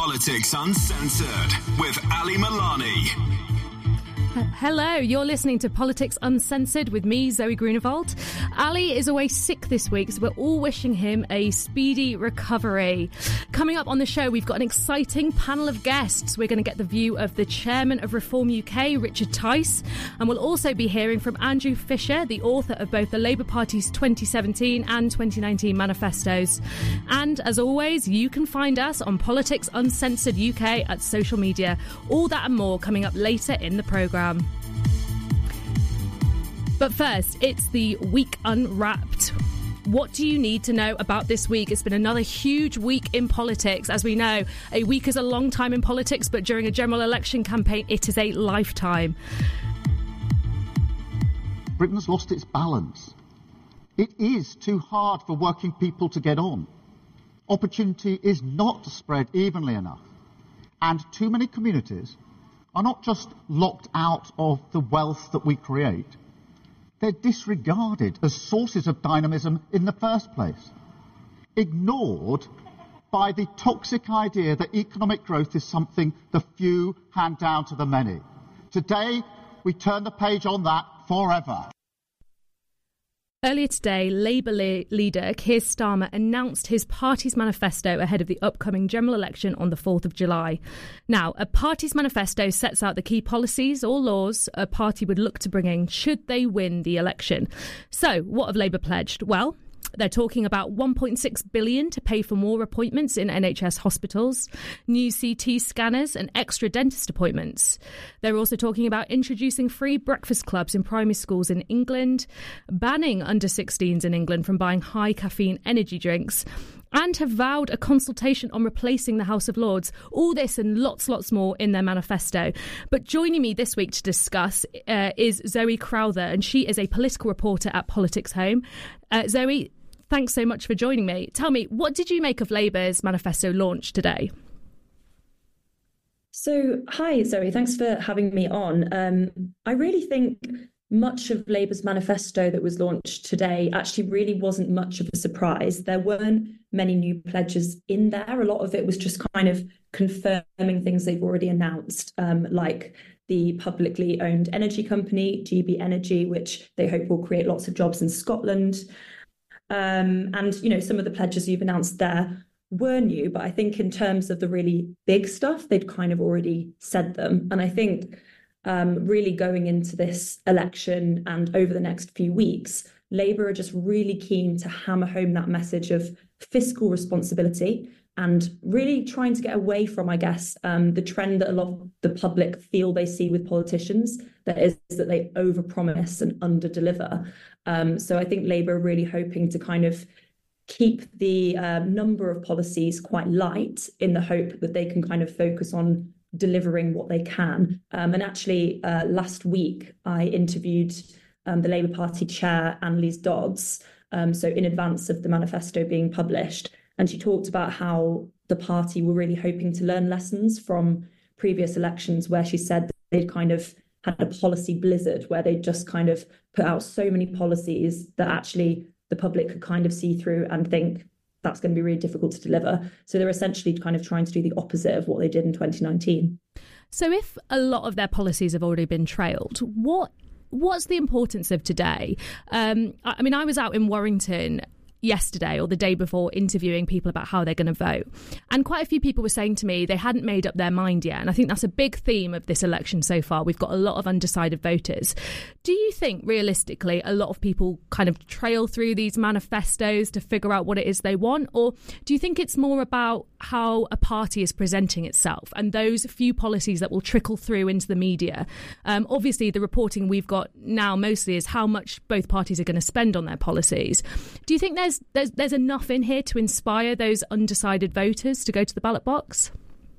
Politics Uncensored with Ali Milani. Hello, you're listening to Politics Uncensored with me, Zoe Grunewald. Ali is away sick this week, so we're all wishing him a speedy recovery. Coming up on the show, we've got an exciting panel of guests. We're going to get the view of the chairman of Reform UK, Richard Tice, and we'll also be hearing from Andrew Fisher, the author of both the Labour Party's 2017 and 2019 manifestos. And as always, you can find us on Politics Uncensored UK at social media. All that and more coming up later in the programme. But first, it's the Week Unwrapped. What do you need to know about this week? It's been another huge week in politics. As we know, a week is a long time in politics, but during a general election campaign, it is a lifetime. Britain's lost its balance. It is too hard for working people to get on. Opportunity is not spread evenly enough. And too many communities are not just locked out of the wealth that we create, they're disregarded as sources of dynamism in the first place, ignored by the toxic idea that economic growth is something the few hand down to the many. Today, we turn the page on that forever. Earlier today, Labour leader Keir Starmer announced his party's manifesto ahead of the upcoming general election on the 4th of July. Now, a party's manifesto sets out the key policies or laws a party would look to bring in should they win the election. So, what have Labour pledged? Well, they're talking about £1.6 billion to pay for more appointments in NHS hospitals, new CT scanners and extra dentist appointments. They're also talking about introducing free breakfast clubs in primary schools in England, banning under-16s in England from buying high caffeine energy drinks, and have vowed a consultation on replacing the House of Lords. All this and lots more in their manifesto. But joining me this week to discuss is Zoe Crowther, and she is a political reporter at Politics Home. Zoe, thanks so much for joining me. Tell me, what did you make of Labour's manifesto launch today? So, hi, Zoe. Thanks for having me on. I really think much of Labour's manifesto that was launched today actually really wasn't much of a surprise. There weren't many new pledges in there. A lot of it was just kind of confirming things they've already announced, like the publicly owned energy company, GB Energy, which they hope will create lots of jobs in Scotland. And, you know, some of the pledges you've announced there were new, but I think in terms of the really big stuff, they'd kind of already said them. And I think really going into this election and over the next few weeks, Labour are just really keen to hammer home that message of fiscal responsibility and really trying to get away from, I guess, the trend that a lot of the public feel they see with politicians, that is that they overpromise and underdeliver. So I think Labour are really hoping to kind of keep the number of policies quite light in the hope that they can kind of focus on delivering what they can. And actually, last week, I interviewed the Labour Party chair, Annalise Dodds, so in advance of the manifesto being published. And she talked about how the party were really hoping to learn lessons from previous elections, where she said that they'd kind of had a policy blizzard where they just kind of put out so many policies that actually the public could kind of see through and think that's going to be really difficult to deliver. So they're essentially kind of trying to do the opposite of what they did in 2019. So if a lot of their policies have already been trailed, what's the importance of today? I mean, I was out in Warrington yesterday or the day before interviewing people about how they're going to vote. And quite a few people were saying to me they hadn't made up their mind yet. And I think that's a big theme of this election so far. We've got a lot of undecided voters. Do you think realistically a lot of people kind of trail through these manifestos to figure out what it is they want? Or do you think it's more about how a party is presenting itself and those few policies that will trickle through into the media? Obviously, the reporting we've got now mostly is how much both parties are going to spend on their policies. Do you think there's enough in here to inspire those undecided voters to go to the ballot box?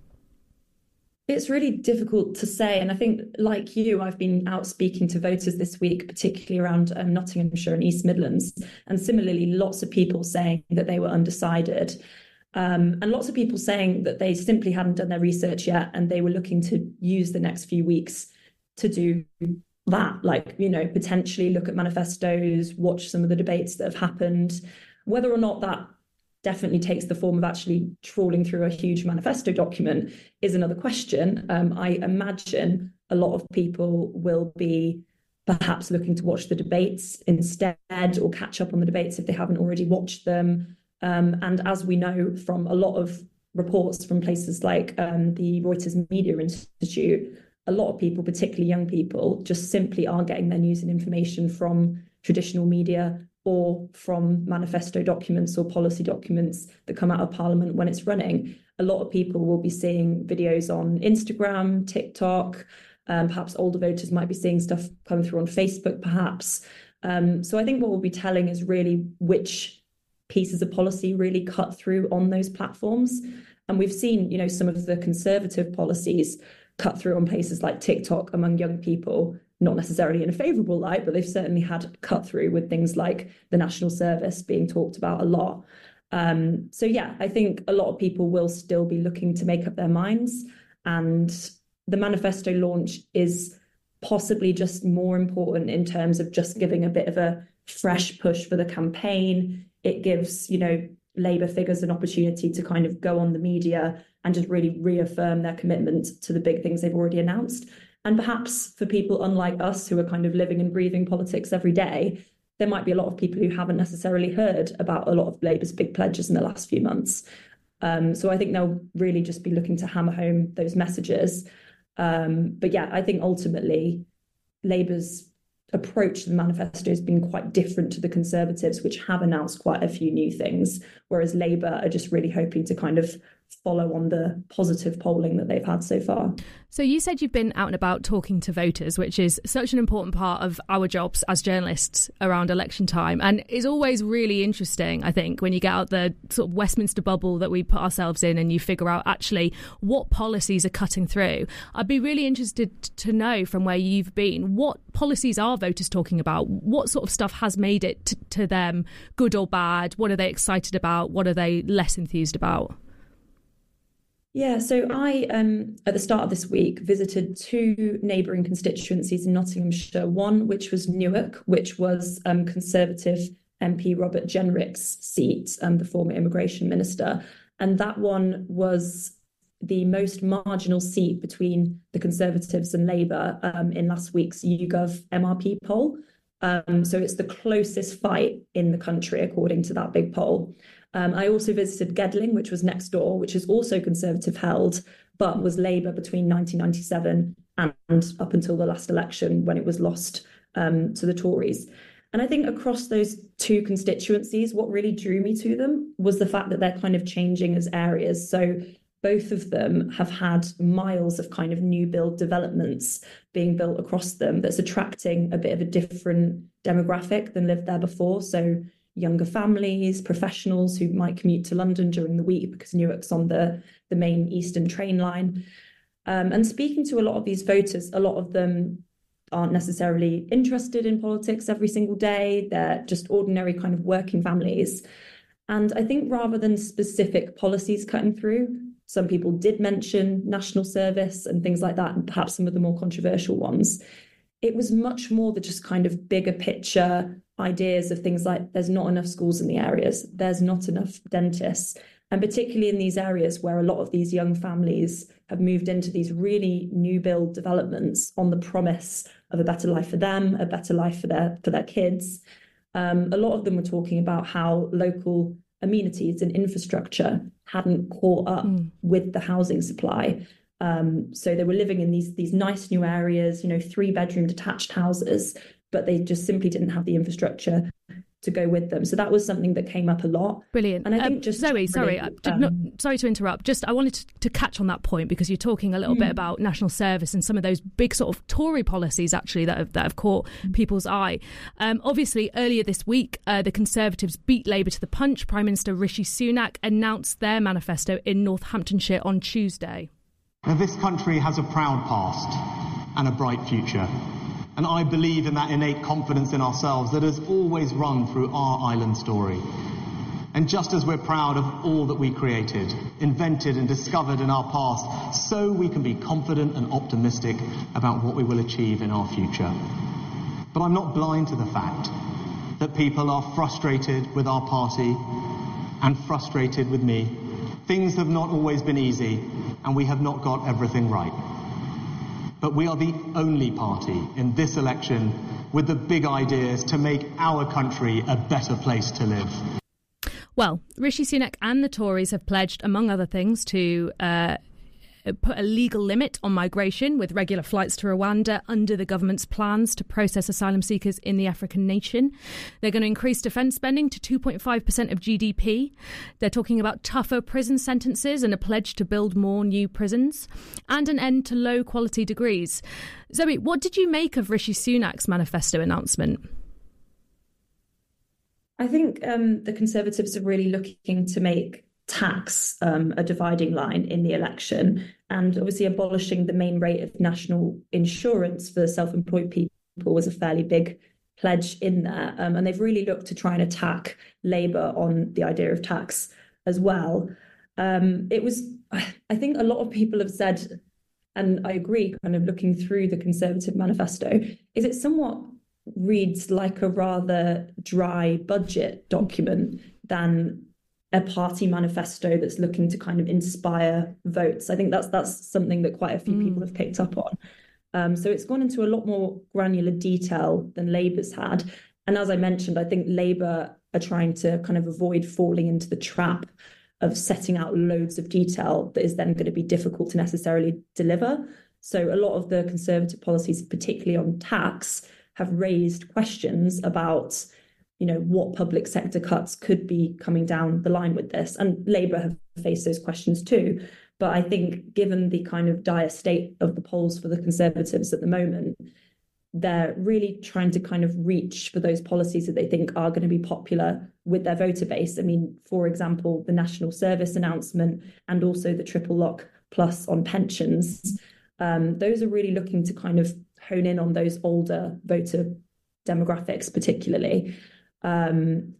It's really difficult to say. And I think, like you, I've been out speaking to voters this week, particularly around Nottinghamshire and East Midlands. And similarly, lots of people saying that they were undecided. And lots of people saying that they simply hadn't done their research yet and they were looking to use the next few weeks to do that, like, you know, potentially look at manifestos, watch some of the debates that have happened. Whether or not that definitely takes the form of actually trawling through a huge manifesto document is another question. I imagine a lot of people will be perhaps looking to watch the debates instead, or catch up on the debates if they haven't already watched them. And as we know from a lot of reports from places like the Reuters Media Institute, a lot of people, particularly young people, just simply aren't getting their news and information from traditional media or from manifesto documents or policy documents that come out of Parliament when it's running. A lot of people will be seeing videos on Instagram, TikTok. Perhaps older voters might be seeing stuff coming through on Facebook, perhaps. So I think what we'll be telling is really which pieces of policy really cut through on those platforms. And we've seen, some of the Conservative policies cut through on places like TikTok among young people, not necessarily in a favourable light, but they've certainly had cut through with things like the National Service being talked about a lot. So yeah, I think a lot of people will still be looking to make up their minds, and the manifesto launch is possibly just more important in terms of just giving a bit of a fresh push for the campaign. It gives, Labour figures an opportunity to kind of go on the media and just really reaffirm their commitment to the big things they've already announced. And perhaps for people unlike us who are kind of living and breathing politics every day, there might be a lot of people who haven't necessarily heard about a lot of Labour's big pledges in the last few months. So I think they'll really just be looking to hammer home those messages. But yeah, I think ultimately Labour's approach to the manifesto has been quite different to the Conservatives, which have announced quite a few new things, whereas Labour are just really hoping to kind of follow on the positive polling that they've had so far. So you said you've been out and about talking to voters, which is such an important part of our jobs as journalists around election time. And it's always really interesting, I think, when you get out the sort of Westminster bubble that we put ourselves in and you figure out actually what policies are cutting through. I'd be really interested to know from where you've been, what policies are voters talking about? What sort of stuff has made it to them good or bad? What are they excited about? What are they less enthused about? Yeah, so I, at the start of this week, visited two neighbouring constituencies in Nottinghamshire. One, which was Newark, which was Conservative MP Robert Jenrick's seat, the former immigration minister. And that one was the most marginal seat between the Conservatives and Labour in last week's YouGov MRP poll. So it's the closest fight in the country, according to that big poll. I also visited Gedling, which was next door, which is also Conservative held, but was Labour between 1997 and up until the last election when it was lost to the Tories. And I think across those two constituencies, what really drew me to them was the fact that they're kind of changing as areas. So both of them have had miles of kind of new build developments being built across them that's attracting a bit of a different demographic than lived there before. So younger families, professionals who might commute to London during the week because Newark's on the main Eastern train line. And speaking to a lot of these voters, a lot of them aren't necessarily interested in politics every single day. They're just ordinary kind of working families. And I think rather than specific policies cutting through, some people did mention National Service and things like that, and perhaps some of the more controversial ones. It was much more the just kind of bigger picture ideas of things like there's not enough schools in the areas, there's not enough dentists, and particularly in these areas where a lot of these young families have moved into these really new build developments on the promise of a better life for them, a better life for their kids. A lot of them were talking about how local amenities and infrastructure hadn't caught up with the housing supply. So they were living in these nice new areas, 3-bedroom detached houses, but they just simply didn't have the infrastructure to go with them. So that was something that came up a lot. Brilliant. And I think just Zoe, sorry to interrupt. Just I wanted to catch on that point because you're talking a little bit about National Service and some of those big sort of Tory policies actually that have caught people's eye. Obviously, earlier this week, the Conservatives beat Labour to the punch. Prime Minister Rishi Sunak announced their manifesto in Northamptonshire on Tuesday. Now, this country has a proud past and a bright future. And I believe in that innate confidence in ourselves that has always run through our island story. And just as we're proud of all that we created, invented and discovered in our past, so we can be confident and optimistic about what we will achieve in our future. But I'm not blind to the fact that people are frustrated with our party, and frustrated with me. Things have not always been easy, and we have not got everything right. But we are the only party in this election with the big ideas to make our country a better place to live. Well, Rishi Sunak and the Tories have pledged, among other things, to put a legal limit on migration with regular flights to Rwanda under the government's plans to process asylum seekers in the African nation. They're going to increase defence spending to 2.5% of GDP. They're talking about tougher prison sentences and a pledge to build more new prisons and an end to low-quality degrees. Zoe, what did you make of Rishi Sunak's manifesto announcement? I think the Conservatives are really looking to make tax a dividing line in the election, and obviously abolishing the main rate of national insurance for self-employed people was a fairly big pledge in there, and they've really looked to try and attack Labour on the idea of tax as well. I think a lot of people have said, and I agree, kind of looking through the Conservative manifesto, is it somewhat reads like a rather dry budget document than a party manifesto that's looking to kind of inspire votes. I think that's something that quite a few people have picked up on. So it's gone into a lot more granular detail than Labour's had. And as I mentioned, I think Labour are trying to kind of avoid falling into the trap of setting out loads of detail that is then going to be difficult to necessarily deliver. So a lot of the Conservative policies, particularly on tax, have raised questions about, you know, what public sector cuts could be coming down the line with this. And Labour have faced those questions too. But I think given the kind of dire state of the polls for the Conservatives at the moment, they're really trying to kind of reach for those policies that they think are going to be popular with their voter base. I mean, for example, the National Service announcement and also the triple lock plus on pensions. Those are really looking to kind of hone in on those older voter demographics particularly. And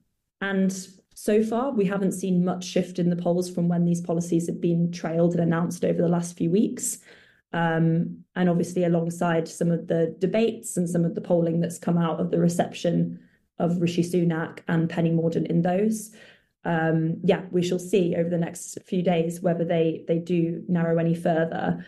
so far, we haven't seen much shift in the polls from when these policies have been trailed and announced over the last few weeks. And obviously, alongside some of the debates and some of the polling that's come out of the reception of Rishi Sunak and Penny Mordaunt in those. We shall see over the next few days whether they do narrow any further.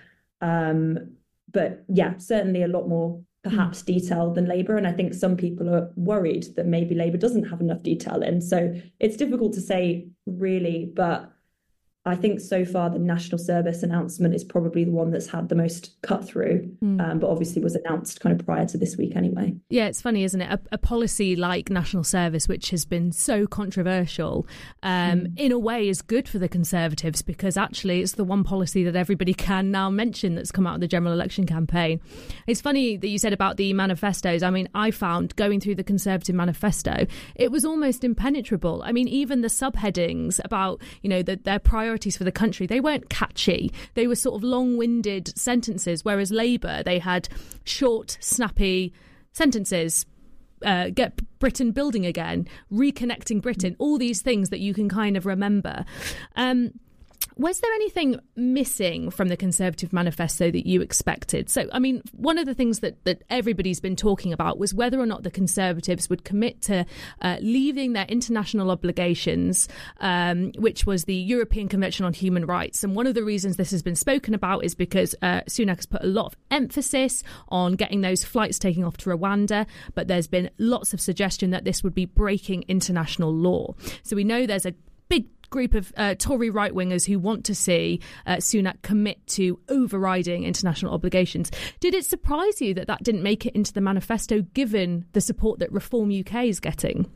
But yeah, certainly a lot more perhaps detail than Labour. And I think some people are worried that maybe Labour doesn't have enough detail in. So it's difficult to say really, but I think so far the National Service announcement is probably the one that's had the most cut through, but obviously was announced kind of prior to this week anyway. Yeah, it's funny, isn't it? A policy like National Service, which has been so controversial, in a way is good for the Conservatives because actually it's the one policy that everybody can now mention that's come out of the general election campaign. It's funny that you said about the manifestos. I mean, I found going through the Conservative manifesto, it was almost impenetrable. I mean, even the subheadings about, you know, their priorities for the country, they weren't catchy. They were sort of long-winded sentences, whereas Labour, they had short, snappy sentences. Get Britain building again, reconnecting Britain, all these things that you can kind of remember. Was there anything missing from the Conservative manifesto that you expected? So, I mean, one of the things that everybody's been talking about was whether or not the Conservatives would commit to leaving their international obligations, which was the European Convention on Human Rights. And one of the reasons this has been spoken about is because Sunak has put a lot of emphasis on getting those flights taking off to Rwanda, but there's been lots of suggestion that this would be breaking international law. So we know there's a big group of Tory right-wingers who want to see Sunak commit to overriding international obligations. Did it surprise you that that didn't make it into the manifesto, given the support that Reform UK is getting?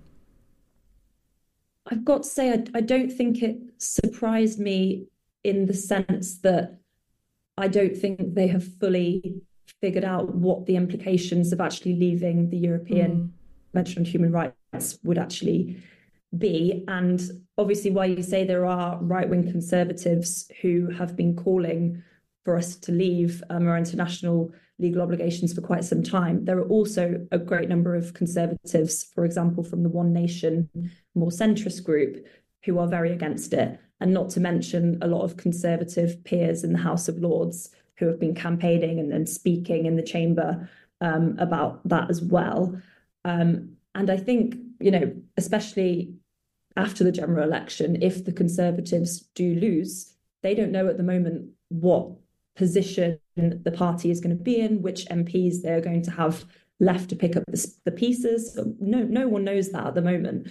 I've got to say, I don't think it surprised me in the sense that I don't think they have fully figured out what the implications of actually leaving the European Convention on Human Rights would actually be. And obviously, while you say there are right-wing Conservatives who have been calling for us to leave our international legal obligations for quite some time, there are also a great number of Conservatives, for example, from the One Nation, more centrist group, who are very against it. And not to mention a lot of Conservative peers in the House of Lords who have been campaigning and speaking in the chamber about that as well. And I think, you know, especially after the general election, if the Conservatives do lose, they don't know at the moment what position the party is going to be in, which MPs they're going to have left to pick up the pieces. No one knows that at the moment.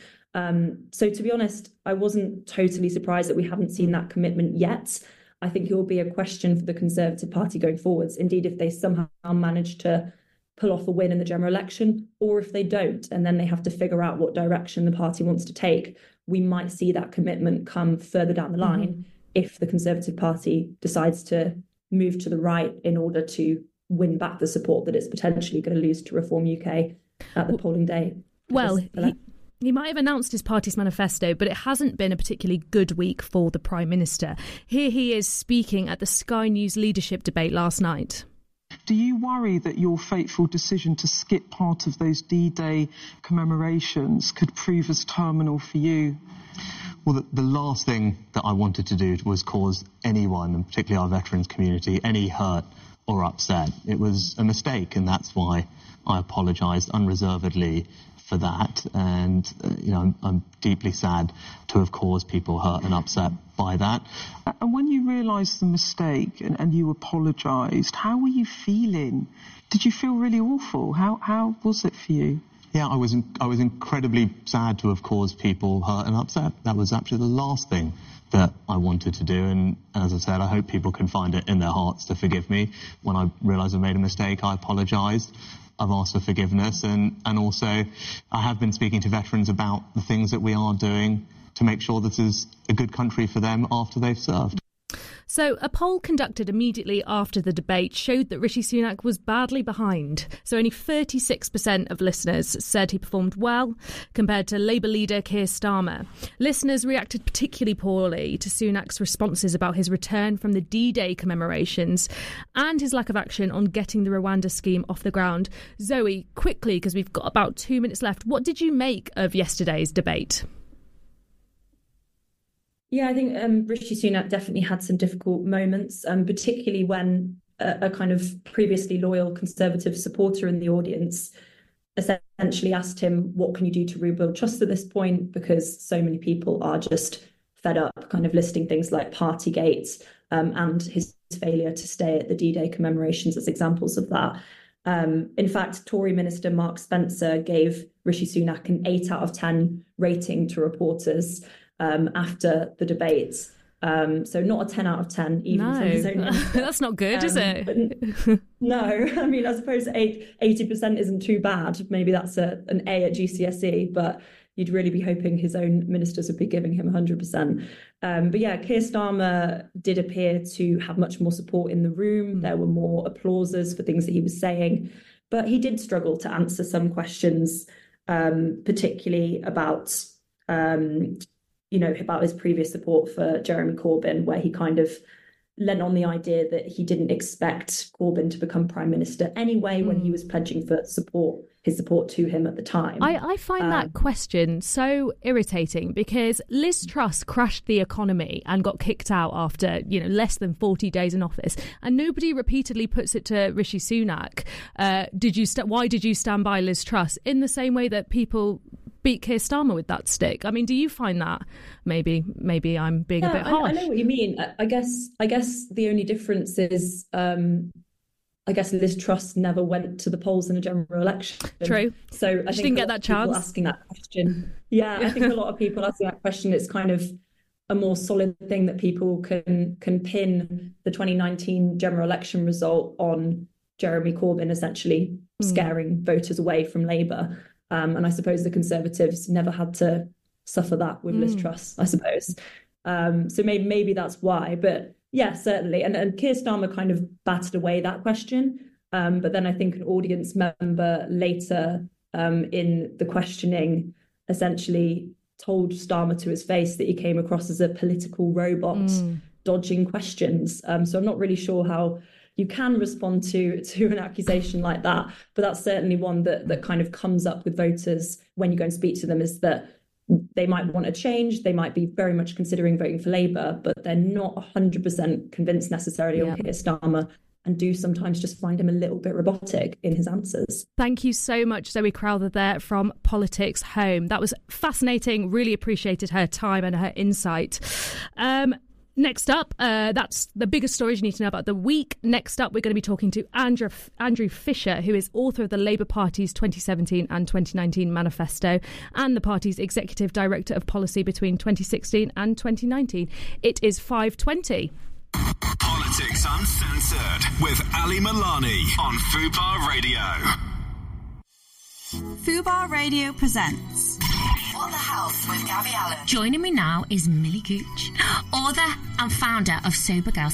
So to be honest, I wasn't totally surprised that we haven't seen that commitment yet. I think it will be a question for the Conservative Party going forwards. Indeed, if they somehow manage to pull off a win in the general election, or if they don't, and then they have to figure out what direction the party wants to take, we might see that commitment come further down the line if the Conservative Party decides to move to the right in order to win back the support that it's potentially going to lose to Reform UK at the polling day. Well, he might have announced his party's manifesto, but it hasn't been a particularly good week for the Prime Minister. Here he is speaking at the Sky News leadership debate last night. Do you worry that your fateful decision to skip part of those D-Day commemorations could prove as terminal for you? Well, the last thing that I wanted to do was cause anyone, and particularly our veterans community, any hurt or upset. It was a mistake, and that's why I apologised unreservedly for that. And, I'm deeply sad to have caused people hurt and upset by that. And when you realised the mistake and you apologised, how were you feeling? Did you feel really awful? How was it for you? Yeah, I was incredibly sad to have caused people hurt and upset. That was actually the last thing that I wanted to do. And as I said, I hope people can find it in their hearts to forgive me. When I realised I made a mistake, I apologised. I've asked for forgiveness. And also, I have been speaking to veterans about the things that we are doing to make sure this is a good country for them after they've served. So a poll conducted immediately after the debate showed that Rishi Sunak was badly behind. So only 36% of listeners said he performed well, compared to Labour leader Keir Starmer. Listeners reacted particularly poorly to Sunak's responses about his return from the D-Day commemorations and his lack of action on getting the Rwanda scheme off the ground. Zoe, quickly, because we've got about 2 minutes left, what did you make of yesterday's debate? Yeah, I think Rishi Sunak definitely had some difficult moments, particularly when a kind of previously loyal Conservative supporter in the audience essentially asked him, what can you do to rebuild trust at this point? Because so many people are just fed up, kind of listing things like Partygate and his failure to stay at the D-Day commemorations as examples of that. In fact, Tory Minister Mark Spencer gave Rishi Sunak an 8 out of 10 rating to reporters after the debate. So not a 10 out of 10, even from his own minister. That's not good, is it? No, I mean, I suppose 80% isn't too bad. Maybe that's an A at GCSE, but you'd really be hoping his own ministers would be giving him 100%. But yeah, Keir Starmer did appear to have much more support in the room. There were more applauses for things that he was saying, but he did struggle to answer some questions, particularly about about his previous support for Jeremy Corbyn, where he kind of lent on the idea that he didn't expect Corbyn to become Prime Minister anyway when he was pledging for his support to him at the time. I find that question so irritating because Liz Truss crashed the economy and got kicked out after less than 40 days in office, and nobody repeatedly puts it to Rishi Sunak. Why did you stand by Liz Truss? In the same way that people beat Keir Starmer with that stick. I mean, do you find that maybe I'm being a bit harsh? I know what you mean. I guess the only difference is I guess Liz Truss never went to the polls in a general election. True. So I think didn't get that chance. Asking that question. Yeah, I think a lot of people asking that question, it's kind of a more solid thing that people can pin the 2019 general election result on Jeremy Corbyn essentially scaring voters away from Labour. And I suppose the Conservatives never had to suffer that with Liz Truss, I suppose. So maybe that's why. But yeah, certainly. And Keir Starmer kind of batted away that question. But then I think an audience member later in the questioning essentially told Starmer to his face that he came across as a political robot dodging questions. So I'm not really sure how you can respond to an accusation like that. But that's certainly one that kind of comes up with voters when you go and speak to them, is that they might want a change. They might be very much considering voting for Labour, but they're not 100% convinced necessarily on Keir Starmer and do sometimes just find him a little bit robotic in his answers. Thank you so much, Zoe Crowther there from Politics Home. That was fascinating. Really appreciated her time and her insight. Next up, that's the biggest stories you need to know about the week. Next up, we're going to be talking to Andrew Fisher, who is author of the Labour Party's 2017 and 2019 manifesto and the party's executive director of policy between 2016 and 2019. It is 5:20. Politics Uncensored with Ali Milani on Fubar Radio. Fubar Radio presents What the Health with Gabby Allen. Joining me now is Millie Gooch, author and founder of Sober Girl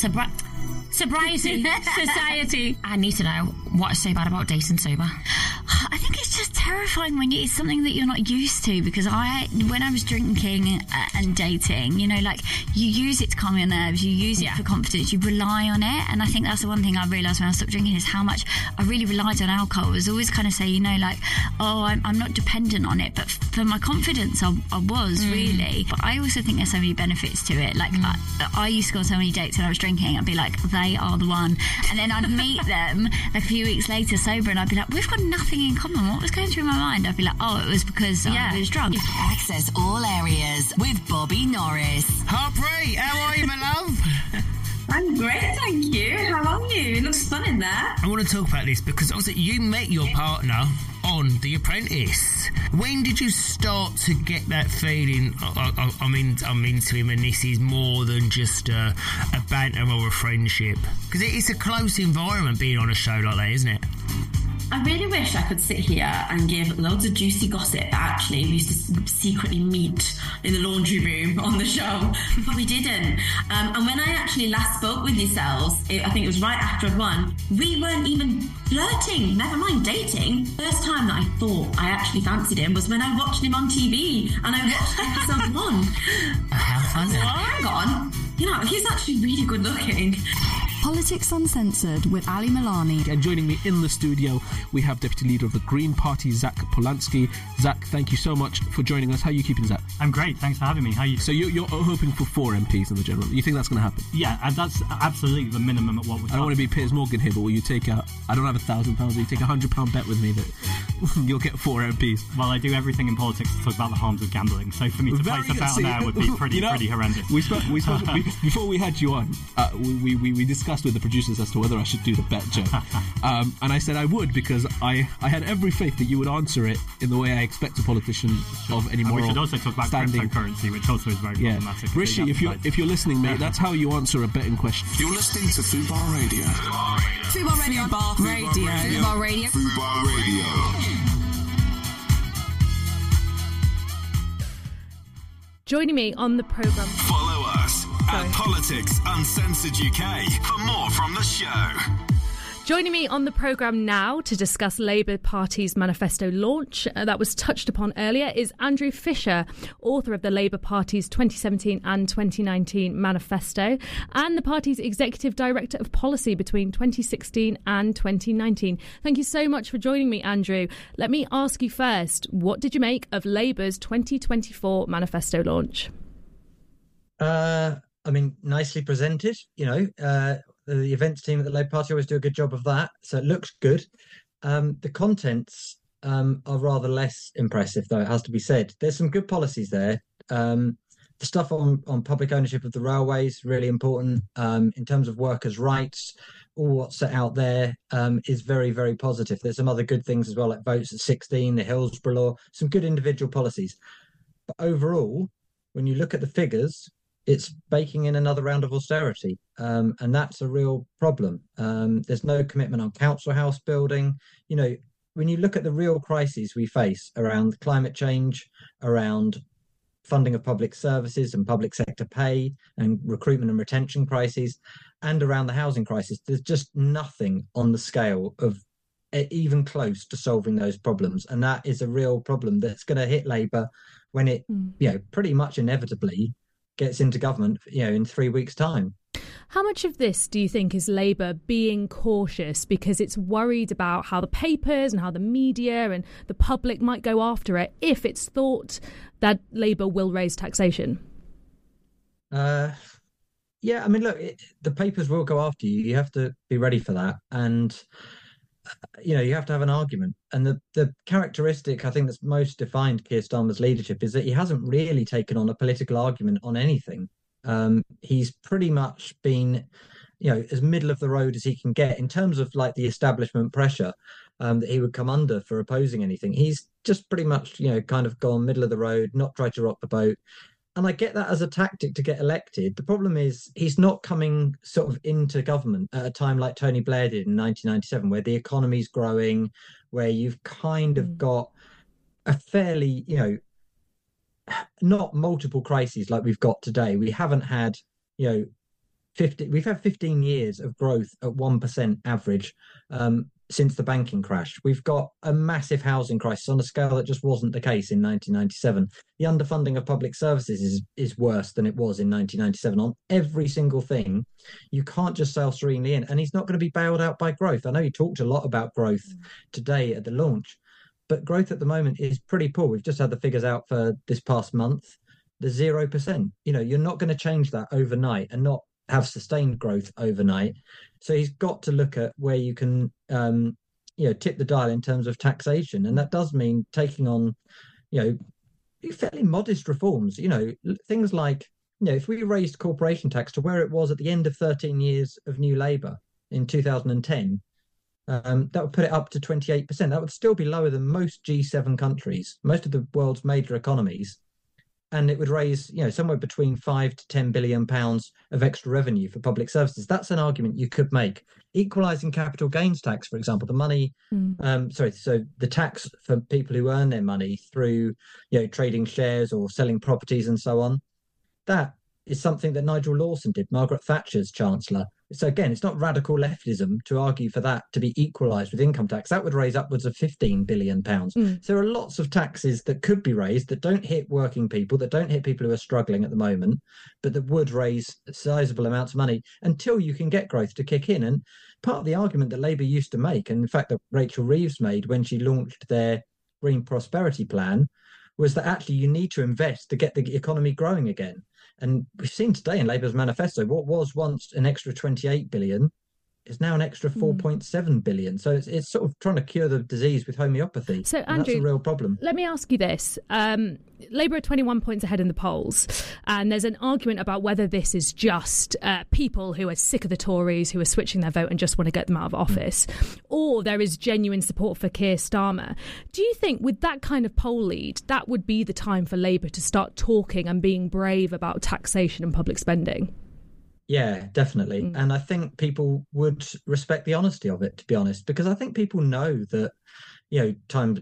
Sobriety Society. I need to know, what is so bad about dating sober? I think it's just terrifying when it's something that you're not used to, because when I was drinking and dating, you know, like, you use it to calm your nerves, you use it for confidence, you rely on it. And I think that's the one thing I realised when I stopped drinking, is how much I really relied on alcohol. I was always kind of say, you know, like, oh, I'm not dependent on it, but for my confidence I was really. But I also think there's so many benefits to it. Like, I used to go on so many dates when I was drinking. I'd be like, they are the one, and then I'd meet them a few weeks later sober, and I'd be like, we've got nothing in common. What was going through my mind? I'd be like, oh, it was because I was drunk. Access all areas with Bobby Norris. Harpreet, how are you, my love? I'm great, thank you. How are you? It looks fun in there. I want to talk about this because obviously you met your partner on The Apprentice. When did you start to get that feeling, I'm into him, and this is more than just a banter or a friendship? Because it's a close environment being on a show like that, isn't it? I really wish I could sit here and give loads of juicy gossip that actually we used to secretly meet in the laundry room on the show, but we didn't. And when I actually last spoke with yourselves, I think it was right after I'd won, we weren't even flirting, never mind dating. First time that I thought I actually fancied him was when I watched him on TV, and I watched episode 1. How funny. Hang on, you know, he's actually really good looking. Politics Uncensored with Ali Milani. And joining me in the studio, we have Deputy Leader of the Green Party, Zach Polanski. Zach, thank you so much for joining us. How are you keeping, Zach? I'm great, thanks for having me. How are you? So you're hoping for 4 MPs in the general. You think that's going to happen? Yeah, and that's absolutely the minimum at what we're I don't want to be Piers Morgan here, but will you take I don't have £1,000, will you take £100 bet with me that you'll get 4 MPs? Well, I do everything in politics to talk about the harms of gambling, so for me to place us out there would be pretty horrendous. We spoke before we had you on, we discussed with the producers as to whether I should do the bet joke. And I said I would, because I had every faith that you would answer it in the way I expect a politician of any moral standing. We should also talk about cryptocurrency, which also is very problematic. Rishi, if you're listening, mate, that's how you answer a betting question. You're listening to Fubar Radio. Fubar Radio. Fubar Radio. Fubar Radio. Joining me on the programme. Follow us at Politics Uncensored UK for more from the show. Joining me on the programme now to discuss Labour Party's manifesto launch that was touched upon earlier is Andrew Fisher, author of the Labour Party's 2017 and 2019 manifesto and the party's executive director of policy between 2016 and 2019. Thank you so much for joining me, Andrew. Let me ask you first, what did you make of Labour's 2024 manifesto launch? Nicely presented, you know. The events team at the Labour Party always do a good job of that, so it looks good. The contents are rather less impressive, though, it has to be said. There's some good policies there. The stuff on public ownership of the railways, really important. In terms of workers' rights, all what's set out there is very, very positive. There's some other good things as well, like votes at 16, the Hillsborough Law, some good individual policies. But overall, when you look at the figures, it's baking in another round of austerity, and that's a real problem. There's no commitment on council house building. You know, when you look at the real crises we face around climate change, around funding of public services and public sector pay and recruitment and retention crises, and around the housing crisis, there's just nothing on the scale of even close to solving those problems. And that is a real problem that's going to hit Labour when it, pretty much inevitably gets into government, in 3 weeks' time. How much of this do you think is Labour being cautious because it's worried about how the papers and how the media and the public might go after it if it's thought that Labour will raise taxation? Yeah, I mean, look, the papers will go after you. You have to be ready for that, and you have to have an argument. And the characteristic I think that's most defined Keir Starmer's leadership is that he hasn't really taken on a political argument on anything. He's pretty much been, as middle of the road as he can get in terms of like the establishment pressure that he would come under for opposing anything. He's just pretty much, kind of gone middle of the road, not tried to rock the boat. And I get that as a tactic to get elected. The problem is he's not coming sort of into government at a time like Tony Blair did in 1997, where the economy's growing, where you've kind of got a fairly, not multiple crises like we've got today. We haven't had, we've had 15 years of growth at 1% average since the banking crash. We've got a massive housing crisis on a scale that just wasn't the case in 1997. The underfunding of public services is worse than it was in 1997 on every single thing. You can't just sail serenely in, and he's not going to be bailed out by growth. I know you talked a lot about growth today at the launch, but growth at the moment is pretty poor. We've just had the figures out for this past month. The 0%. You're not going to change that overnight and not have sustained growth overnight. So he's got to look at where you can, tip the dial in terms of taxation. And that does mean taking on, fairly modest reforms, things like, if we raised corporation tax to where it was at the end of 13 years of New Labour in 2010, that would put it up to 28%. That would still be lower than most G7 countries, most of the world's major economies. And it would raise, somewhere between 5 to 10 billion pounds of extra revenue for public services. That's an argument you could make. Equalising capital gains tax, for example, the money, so the tax for people who earn their money through, trading shares or selling properties and so on. That is something that Nigel Lawson did, Margaret Thatcher's Chancellor. So again, it's not radical leftism to argue for that to be equalised with income tax. That would raise upwards of £15 billion. So there are lots of taxes that could be raised that don't hit working people, that don't hit people who are struggling at the moment, but that would raise sizable amounts of money until you can get growth to kick in. And part of the argument that Labour used to make, and in fact that Rachel Reeves made when she launched their Green Prosperity Plan, was that actually you need to invest to get the economy growing again. And we've seen today in Labour's manifesto, what was once an extra 28 billion is now an extra 4.7 billion. So it's sort of trying to cure the disease with homeopathy. So, Andrew, that's a real problem. Let me ask you this. Labour are 21 points ahead in the polls, and there's an argument about whether this is just people who are sick of the Tories, who are switching their vote and just want to get them out of office, or there is genuine support for Keir Starmer. Do you think with that kind of poll lead, that would be the time for Labour to start talking and being brave about taxation and public spending? Yeah, definitely. And I think people would respect the honesty of it, to be honest, because I think people know that, they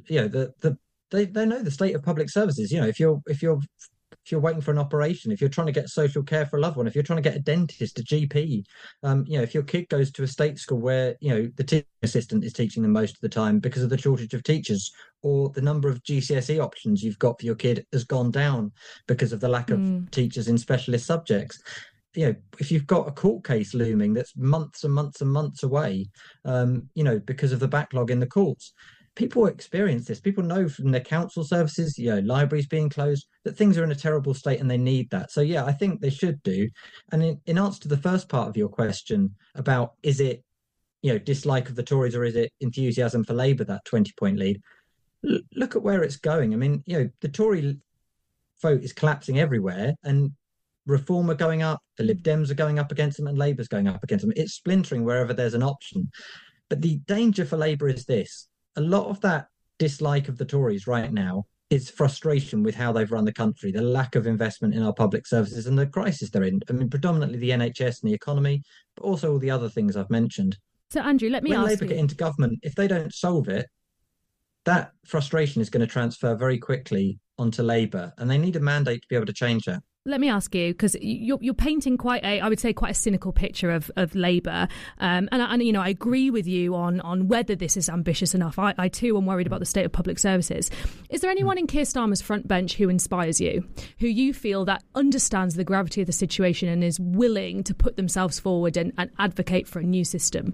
know the state of public services. If you're waiting for an operation, if you're trying to get social care for a loved one, if you're trying to get a dentist, a GP, if your kid goes to a state school where, the teaching assistant is teaching them most of the time because of the shortage of teachers, or the number of GCSE options you've got for your kid has gone down because of the lack of teachers in specialist subjects. If you've got a court case looming that's months and months and months away, because of the backlog in the courts, people experience this. People know from their council services, libraries being closed, that things are in a terrible state and they need that. So, yeah, I think they should do. And in answer to the first part of your question about is it, dislike of the Tories or is it enthusiasm for Labour, that 20-point lead, look at where it's going. I mean, the Tory vote is collapsing everywhere, and Reform are going up, the Lib Dems are going up against them, and Labour's going up against them. It's splintering wherever there's an option. But the danger for Labour is this. A lot of that dislike of the Tories right now is frustration with how they've run the country, the lack of investment in our public services and the crisis they're in. I mean, predominantly the NHS and the economy, but also all the other things I've mentioned. So, Andrew, let me ask you... When Labour get into government, if they don't solve it, that frustration is going to transfer very quickly onto Labour, and they need a mandate to be able to change that. Let me ask you, because you're painting quite a cynical picture of Labour, and I agree with you on whether this is ambitious enough. I too am worried about the state of public services. Is there anyone in Keir Starmer's front bench who inspires you, who you feel that understands the gravity of the situation and is willing to put themselves forward and advocate for a new system?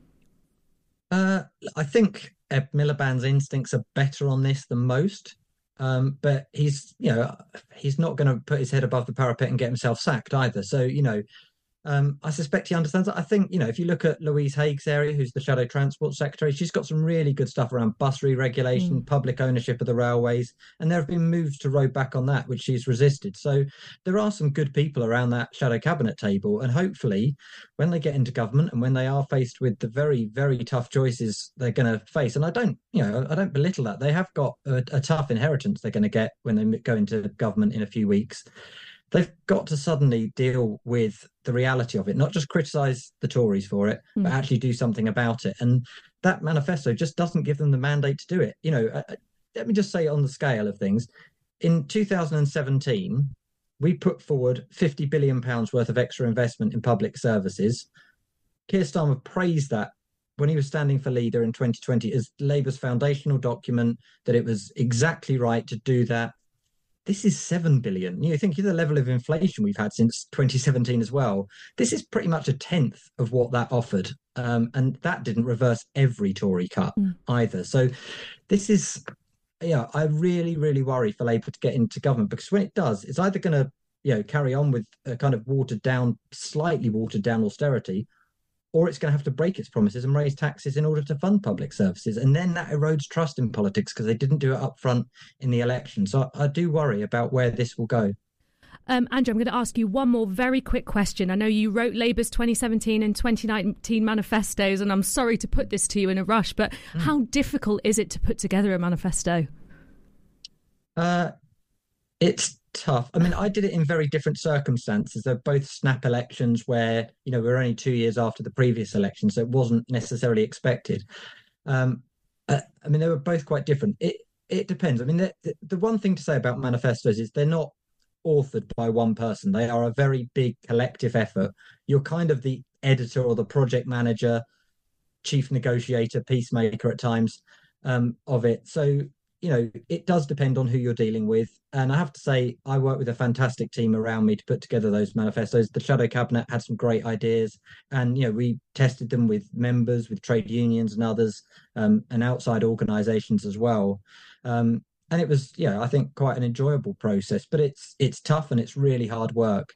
I think Ed Miliband's instincts are better on this than most. But he's not going to put his head above the parapet and get himself sacked either. So, I suspect he understands that. I think, if you look at Louise Haig's area, who's the Shadow Transport Secretary, she's got some really good stuff around bus re-regulation, public ownership of the railways, and there have been moves to row back on that, which she's resisted. So there are some good people around that Shadow Cabinet table, and hopefully when they get into government and when they are faced with the very, very tough choices they're going to face, and I don't belittle that. They have got a tough inheritance they're going to get when they go into government in a few weeks. They've got to suddenly deal with the reality of it, not just criticise the Tories for it, but actually do something about it. And that manifesto just doesn't give them the mandate to do it. Let me just say on the scale of things, in 2017, we put forward £50 billion worth of extra investment in public services. Keir Starmer praised that when he was standing for leader in 2020 as Labour's foundational document, that it was exactly right to do that. This is 7 billion. You think of the level of inflation we've had since 2017 as well. This is pretty much a tenth of what that offered. And that didn't reverse every Tory cut either. So this is, I really, really worry for Labour to get into government, because when it does, it's either going to, carry on with a kind of slightly watered down austerity, or it's going to have to break its promises and raise taxes in order to fund public services. And then that erodes trust in politics because they didn't do it up front in the election. So I do worry about where this will go. Andrew, I'm going to ask you one more very quick question. I know you wrote Labour's 2017 and 2019 manifestos, and I'm sorry to put this to you in a rush, but how difficult is it to put together a manifesto? It's tough. I mean, I did it in very different circumstances. They're both snap elections where, we're only 2 years after the previous election, so it wasn't necessarily expected. They were both quite different. It depends. I mean, the one thing to say about manifestos is they're not authored by one person. They are a very big collective effort. You're kind of the editor or the project manager, chief negotiator, peacemaker at times of it. So, it does depend on who you're dealing with. And I have to say, I worked with a fantastic team around me to put together those manifestos. The Shadow Cabinet had some great ideas, and, we tested them with members, with trade unions and others, and outside organisations as well. And it was, I think, quite an enjoyable process, but it's tough and it's really hard work.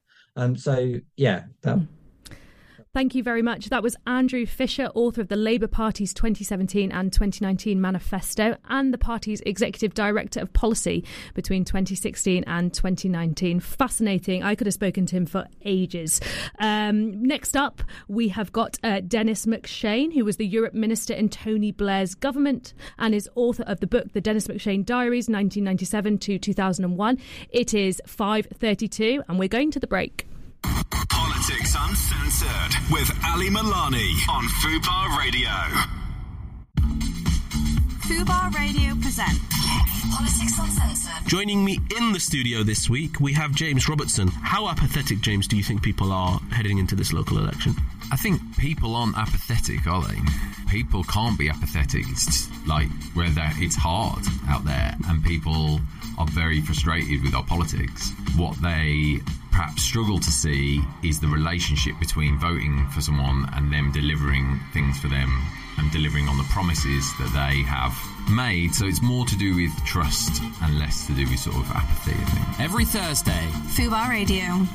Thank you very much. That was Andrew Fisher, author of the Labour Party's 2017 and 2019 manifesto and the party's executive director of policy between 2016 and 2019. Fascinating. I could have spoken to him for ages. Next up, we have got Denis McShane, who was the Europe Minister in Tony Blair's government and is author of the book, The Denis McShane Diaries, 1997 to 2001. It is 5:32 and we're going to the break. Politics Uncensored with Ali Milani on Fubar Radio. Fubar Radio presents Politics Uncensored. Joining me in the studio this week, we have James Robertson. How apathetic, James, do you think people are heading into this local election? I think people aren't apathetic, are they? People can't be apathetic. It's like it's hard out there, and people are very frustrated with our politics. What they perhaps struggle to see is the relationship between voting for someone and them delivering things for them and delivering on the promises that they have made. So it's more to do with trust and less to do with sort of apathy, I think. Every Thursday, Fubar Radio.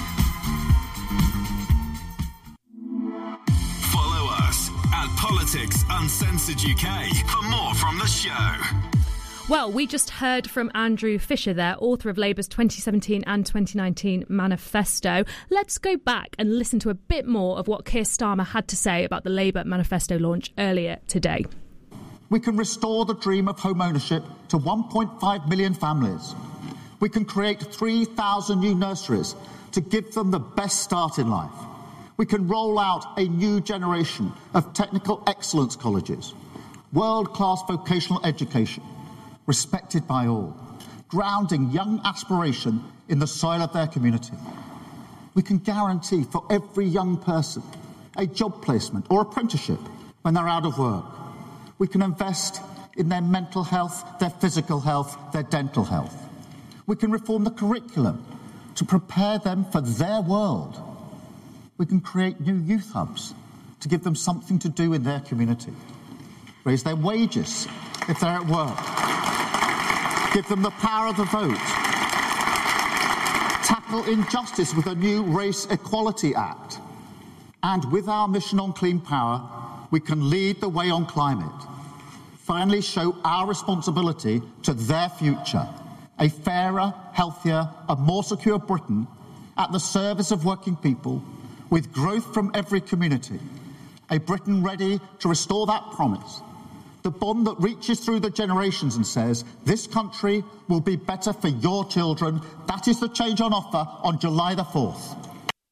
Follow us at Politics Uncensored UK for more from the show. Well, we just heard from Andrew Fisher there, author of Labour's 2017 and 2019 manifesto. Let's go back and listen to a bit more of what Keir Starmer had to say about the Labour manifesto launch earlier today. We can restore the dream of home ownership to 1.5 million families. We can create 3,000 new nurseries to give them the best start in life. We can roll out a new generation of technical excellence colleges, world-class vocational education, respected by all, grounding young aspiration in the soil of their community. We can guarantee for every young person a job placement or apprenticeship when they're out of work. We can invest in their mental health, their physical health, their dental health. We can reform the curriculum to prepare them for their world. We can create new youth hubs to give them something to do in their community. Raise their wages if they're at work. Give them the power of the vote. Tackle injustice with a new Race Equality Act. And with our mission on clean power, we can lead the way on climate. Finally show our responsibility to their future, a fairer, healthier and more secure Britain at the service of working people, with growth from every community, a Britain ready to restore that promise, the bond that reaches through the generations and says, this country will be better for your children. That is the change on offer on July the 4th.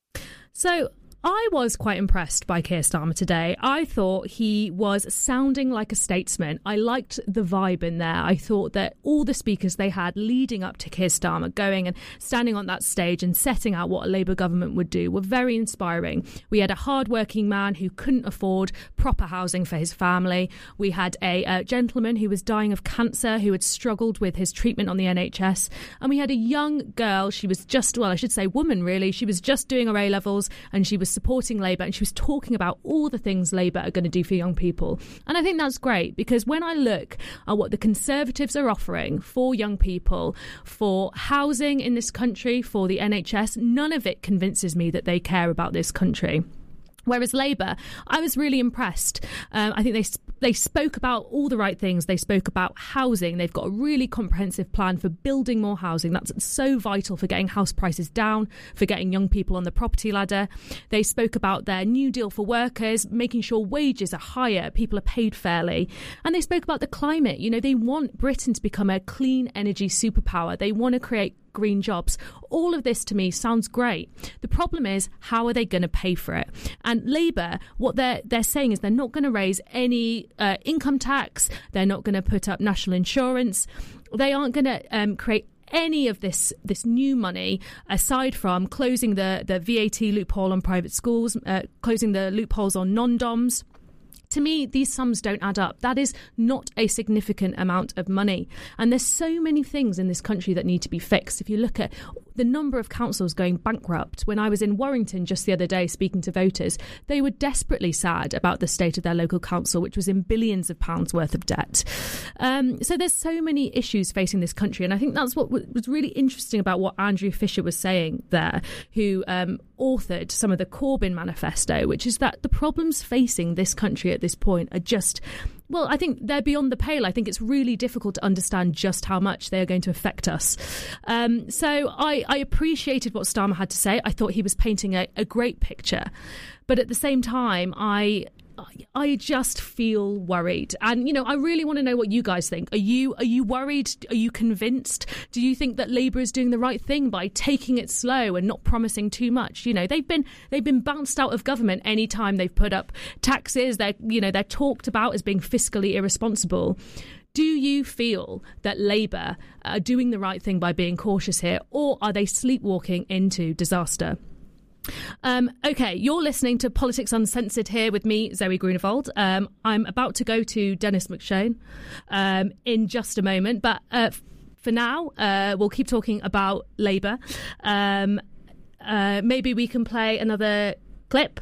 So I was quite impressed by Keir Starmer today. I thought he was sounding like a statesman. I liked the vibe in there. I thought that all the speakers they had leading up to Keir Starmer going and standing on that stage and setting out what a Labour government would do were very inspiring. We had a hard-working man who couldn't afford proper housing for his family. We had a gentleman who was dying of cancer, who had struggled with his treatment on the NHS. And we had a young girl. She was just, well, I should say woman, really. She was just doing her A-levels and she was supporting Labour, and she was talking about all the things Labour are going to do for young people. And I think that's great, because when I look at what the Conservatives are offering for young people, for housing in this country, for the NHS, none of it convinces me that they care about this country. Whereas Labour, I was really impressed. I think they spoke about all the right things. They spoke about housing. They've got a really comprehensive plan for building more housing. That's so vital for getting house prices down, for getting young people on the property ladder. They spoke about their New Deal for workers, making sure wages are higher, people are paid fairly. And they spoke about the climate. You know, they want Britain to become a clean energy superpower. They want to create green jobs. All of this to me sounds great. The problem is, how are they going to pay for it? And Labour, what they're saying is they're not going to raise any income tax. They're not going to put up national insurance. They aren't going to create any of this new money aside from closing the VAT loophole on private schools, closing the loopholes on non-DOMs. To me, these sums don't add up. That is not a significant amount of money. And there's so many things in this country that need to be fixed. If you look at the number of councils going bankrupt, when I was in Warrington just the other day speaking to voters, they were desperately sad about the state of their local council, which was in billions of pounds worth of debt. So there's so many issues facing this country. And I think that's what was really interesting about what Andrew Fisher was saying there, who authored some of the Corbyn manifesto, which is that the problems facing this country at this point are just, well, I think they're beyond the pale. I think it's really difficult to understand just how much they are going to affect us. So I appreciated what Starmer had to say. I thought he was painting a great picture. But at the same time, I just feel worried. And, you know, I really want to know what you guys think. Are you worried? Are you convinced? Do you think that Labour is doing the right thing by taking it slow and not promising too much? You know, they've been bounced out of government any time they've put up taxes. They're talked about as being fiscally irresponsible. Do you feel that Labour are doing the right thing by being cautious here, or are they sleepwalking into disaster? OK, you're listening to Politics Uncensored here with me, Zoe Grunewald. I'm about to go to Dennis McShane in just a moment. But for now, we'll keep talking about Labour. Maybe we can play another clip.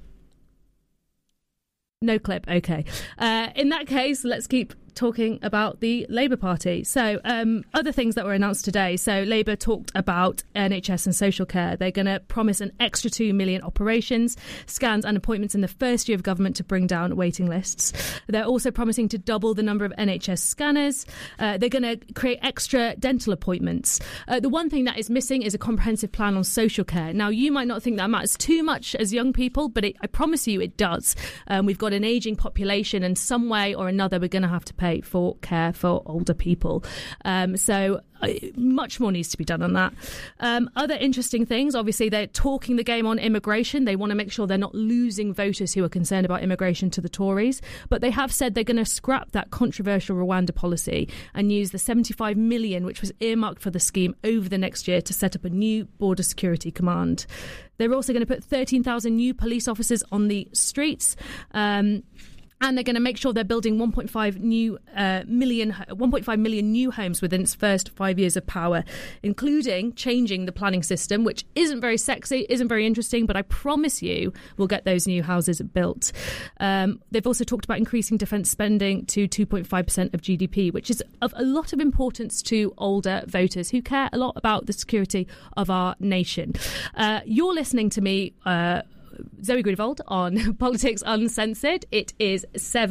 No clip. OK. In that case, let's keep talking about the Labour Party. So other things that were announced today. So Labour talked about NHS and social care. They're going to promise an extra 2 million operations, scans and appointments in the first year of government to bring down waiting lists. They're also promising to double the number of NHS scanners. They're going to create extra dental appointments. The one thing that is missing is a comprehensive plan on social care. Now, you might not think that matters too much as young people, but I promise you it does. We've got an ageing population, and some way or another we're going to have to pay for care for older people. So much more needs to be done on that. Other interesting things, obviously, they're talking the game on immigration. They want to make sure they're not losing voters who are concerned about immigration to the Tories. But they have said they're going to scrap that controversial Rwanda policy and use the 75 million, which was earmarked for the scheme, over the next year to set up a new border security command. They're also going to put 13,000 new police officers on the streets. And they're going to make sure they're building 1.5 million new homes within its first 5 years of power, including changing the planning system, which isn't very sexy, isn't very interesting, but I promise you we'll get those new houses built. They've also talked about increasing defence spending to 2.5% of GDP, which is of a lot of importance to older voters who care a lot about the security of our nation. You're listening to me Zoe Greenewald on Politics Uncensored. It is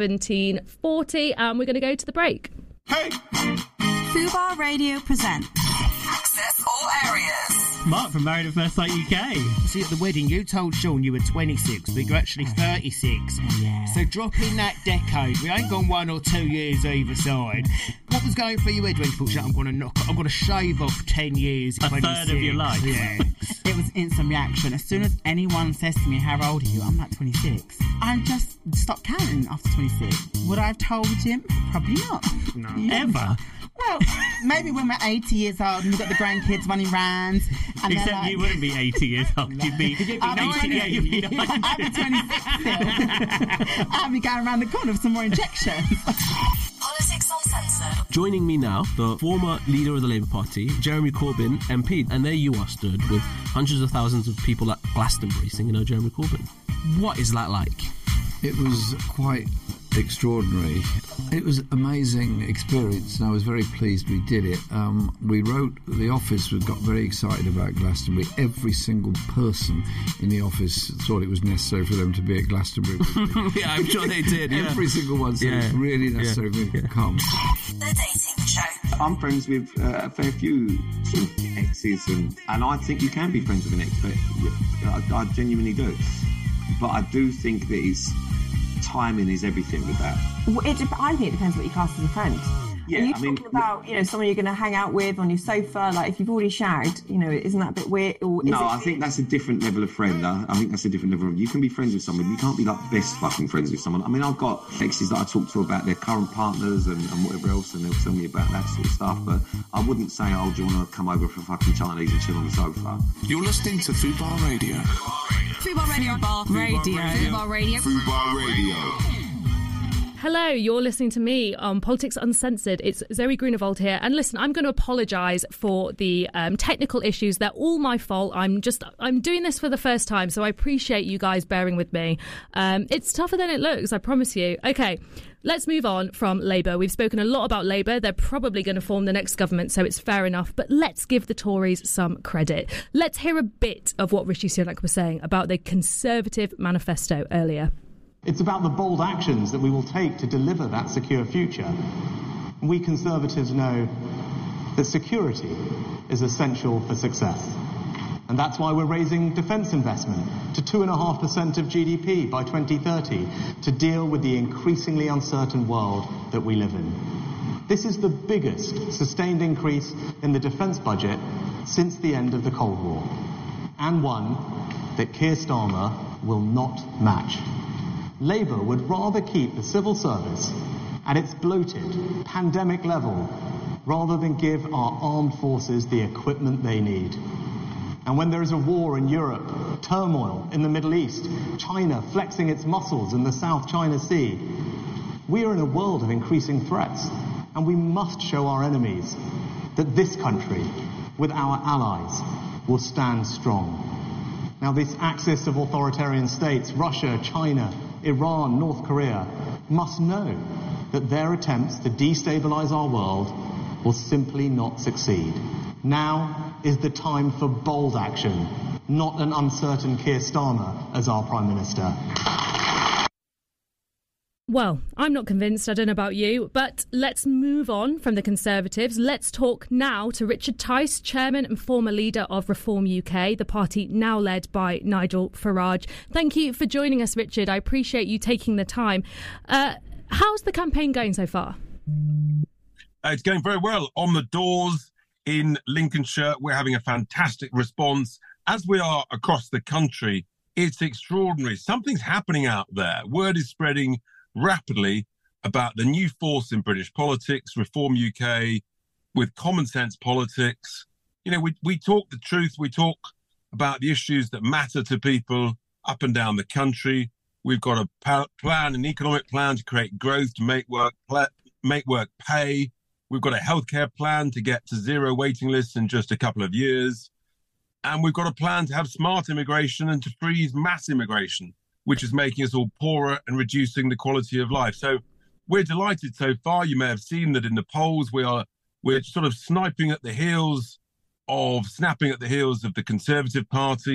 17:40 and we're going to go to the break. Hey! Fubar Radio presents Access All Areas. Mark from Married at First Sight UK. See, at the wedding, you told Sean you were 26, but you're actually 36. Yeah. So drop in that decade. We ain't gone 1 or 2 years either side. What was going through your head when you thought, I'm going to shave off 10 years. A third of your life. Yeah. It was instant reaction. As soon as anyone says to me, how old are you? I'm like 26. I just stopped counting after 26. Would I have told Jim? Probably not. No. Ever? Well, maybe when we're 80 years old and we've got the grandkids running rounds. And except like, you wouldn't be 80 years old. You'd be 90. Yeah, you'd be 90. I'd be 26 still. I'd be going around the corner with some more injections. Politics Uncensored. Joining me now, the former leader of the Labour Party, Jeremy Corbyn, MP. And there you are stood with hundreds of thousands of people at Glastonbury singing Jeremy Corbyn. What is that like? It was quite extraordinary. It was an amazing experience and I was very pleased we did it. The office got very excited about Glastonbury. Every single person in the office thought it was necessary for them to be at Glastonbury. Yeah, I'm sure they did. Yeah. Every single one said it's really necessary for them to come. The Dating Show. I'm friends with a fair few sort of exes and I think you can be friends with an ex, but I genuinely do. But I do think that timing is everything with that. Well, I think it depends what you class as a friend. Yeah, Are you talking about, someone you're going to hang out with on your sofa? Like, if you've already shagged, isn't that a bit weird? Or I think that's a different level of friend. I think that's a different level of... You can be friends with someone, you can't be, best fucking friends with someone. I mean, I've got exes that I talk to about their current partners and whatever else, and they'll tell me about that sort of stuff, but I wouldn't say, do you want to come over for fucking Chinese and chill on the sofa? You're listening to Fubar Radio. Fubar Radio. Fubar Radio. Fubar Radio. Hello, you're listening to me on Politics Uncensored. It's Zoe Greenewald here. And listen, I'm going to apologise for the technical issues. They're all my fault. I'm doing this for the first time, so I appreciate you guys bearing with me. It's tougher than it looks, I promise you. Okay, let's move on from Labour. We've spoken a lot about Labour. They're probably going to form the next government, so it's fair enough. But let's give the Tories some credit. Let's hear a bit of what Rishi Sunak was saying about the Conservative manifesto earlier. It's about the bold actions that we will take to deliver that secure future. We Conservatives know that security is essential for success. And that's why we're raising defence investment to 2.5% of GDP by 2030 to deal with the increasingly uncertain world that we live in. This is the biggest sustained increase in the defence budget since the end of the Cold War, and one that Keir Starmer will not match. Labour would rather keep the civil service at its bloated, pandemic level rather than give our armed forces the equipment they need. And when there is a war in Europe, turmoil in the Middle East, China flexing its muscles in the South China Sea, we are in a world of increasing threats, and we must show our enemies that this country, with our allies, will stand strong. Now, this axis of authoritarian states, Russia, China, Iran, North Korea, must know that their attempts to destabilise our world will simply not succeed. Now is the time for bold action, not an uncertain Keir Starmer as our Prime Minister. Well, I'm not convinced, I don't know about you, but let's move on from the Conservatives. Let's talk now to Richard Tice, Chairman and former leader of Reform UK, the party now led by Nigel Farage. Thank you for joining us, Richard. I appreciate you taking the time. How's the campaign going so far? It's going very well. On the doors in Lincolnshire, we're having a fantastic response, as we are across the country. It's extraordinary. Something's happening out there. Word is spreading rapidly about the new force in British politics, Reform UK, with common sense politics. We talk the truth. We talk about the issues that matter to people up and down the country. We've got a plan, an economic plan to create growth, to make work pay. We've got a healthcare plan to get to zero waiting lists in just a couple of years. And we've got a plan to have smart immigration and to freeze mass immigration, which is making us all poorer and reducing the quality of life. So we're delighted so far. You may have seen that in the polls, we're sort of snapping at the heels of the Conservative Party.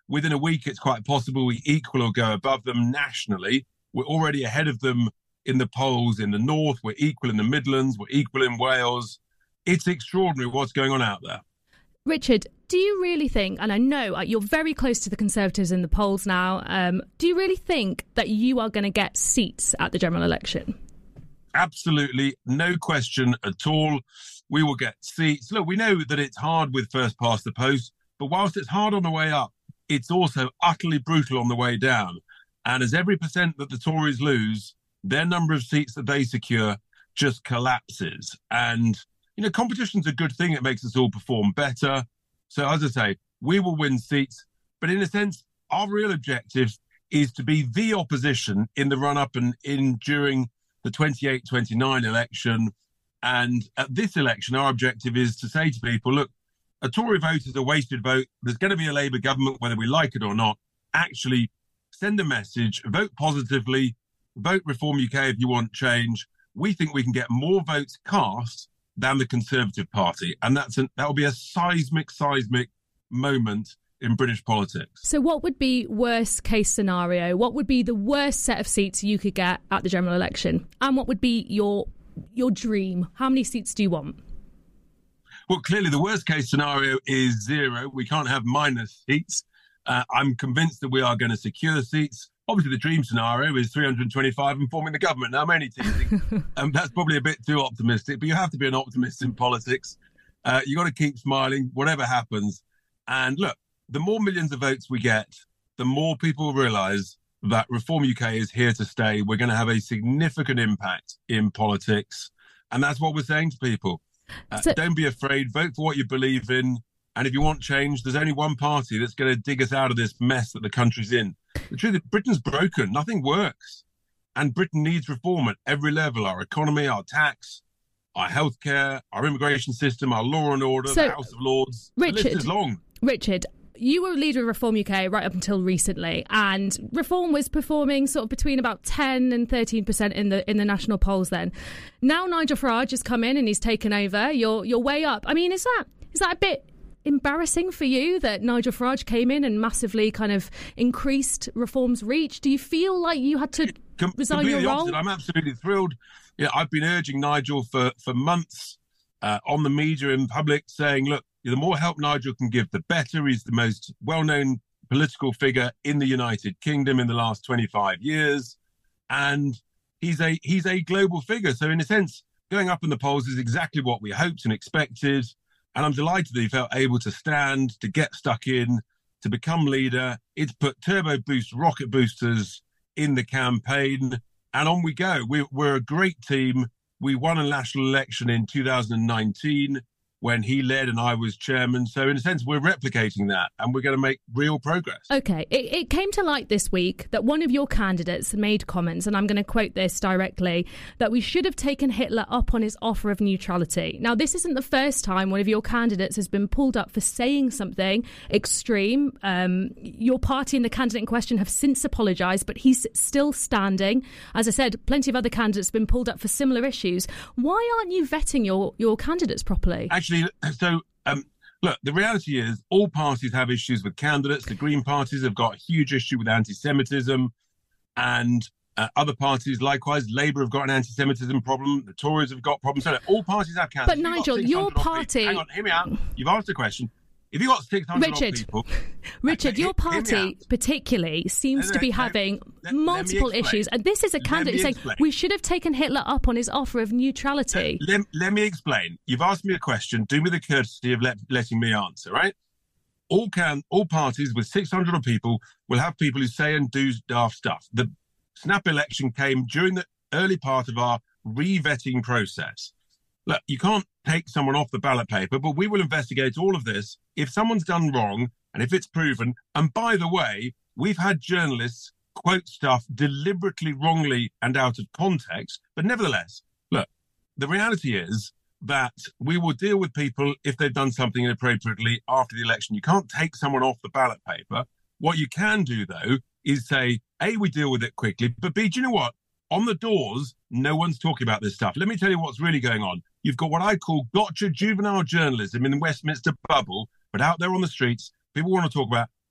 within a week, it's quite possible we equal or go above them nationally. We're already ahead of them in the polls in the north. We're equal in the Midlands. We're equal in Wales. It's extraordinary what's going on out there. Richard, do you really think, and I know you're very close to the Conservatives in the polls now, do you really think that you are going to get seats at the general election? Absolutely, no question at all. We will get seats. Look, we know that it's hard with first past the post, but whilst it's hard on the way up, it's also utterly brutal on the way down. And as every percent that the Tories lose, their number of seats that they secure just collapses. And, you know, competition's a good thing. It makes us all perform better. So, as I say, we will win seats. But in a sense, our real objective is to be the opposition in the run-up and during the 28-29 election. And at this election, our objective is to say to people, look, a Tory vote is a wasted vote. There's going to be a Labour government, whether we like it or not. Actually, send a message, vote positively, vote Reform UK if you want change. We think we can get more votes cast than the Conservative Party. And that will be a seismic moment in British politics. So what would be worst case scenario? What would be the worst set of seats you could get at the general election? And what would be your dream? How many seats do you want? Well, clearly the worst case scenario is 0. We can't have minus seats. I'm convinced that we are going to secure seats. Obviously, the dream scenario is 325 and forming the government. Now, I'm only teasing. That's probably a bit too optimistic, but you have to be an optimist in politics. You got to keep smiling, whatever happens. And look, the more millions of votes we get, the more people realise that Reform UK is here to stay. We're going to have a significant impact in politics. And that's what we're saying to people. Don't be afraid. Vote for what you believe in. And if you want change, there's only one party that's going to dig us out of this mess that the country's in. The truth is, Britain's broken. Nothing works. And Britain needs reform at every level. Our economy, our tax, our healthcare, our immigration system, our law and order, the House of Lords. Richard, the list is long. Richard, you were leader of Reform UK right up until recently, and Reform was performing sort of between about 10 and 13% in the national polls then. Now Nigel Farage has come in and he's taken over. You're way up. I mean, is that a bit embarrassing for you that Nigel Farage came in and massively kind of increased Reform's reach? Do you feel like you had to resign your role? Opposite. I'm absolutely thrilled. Yeah, I've been urging Nigel for months on the media in public, saying, look, the more help Nigel can give, the better. He's the most well-known political figure in the United Kingdom in the last 25 years. And he's a global figure. So in a sense, going up in the polls is exactly what we hoped and expected. And I'm delighted that he felt able to stand, to get stuck in, to become leader. It's put turbo boost rocket boosters in the campaign. And on we go. We're a great team. We won a national election in 2019 when he led and I was chairman. So in a sense, we're replicating that and we're going to make real progress. OK, it came to light this week that one of your candidates made comments, and I'm going to quote this directly, that we should have taken Hitler up on his offer of neutrality. Now, this isn't the first time one of your candidates has been pulled up for saying something extreme. Your party and the candidate in question have since apologised, but he's still standing. As I said, plenty of other candidates have been pulled up for similar issues. Why aren't you vetting your candidates properly? Actually, look, the reality is all parties have issues with candidates. The Green parties have got a huge issue with anti-Semitism, and other parties, likewise, Labour have got an anti-Semitism problem. The Tories have got problems. So all parties have candidates. But Nigel, your party... Hang on, hear me out. You've asked a question. If you've got 600 people... Richard, your party particularly seems to be having multiple issues. And this is a candidate saying we should have taken Hitler up on his offer of neutrality. Let me explain. You've asked me a question. Do me the courtesy of letting me answer, right? All parties with 600 people will have people who say and do daft stuff. The snap election came during the early part of our re-vetting process. Look, you can't take someone off the ballot paper, but we will investigate all of this. If someone's done wrong and if it's proven, and by the way, we've had journalists quote stuff deliberately wrongly and out of context, but nevertheless, look, the reality is that we will deal with people if they've done something inappropriately after the election. You can't take someone off the ballot paper. What you can do, though, is say, A, we deal with it quickly, but B, do you know what? On the doors, no one's talking about this stuff. Let me tell you what's really going on. You've got what I call gotcha juvenile journalism in the Westminster bubble, but out there on the streets, people want to talk about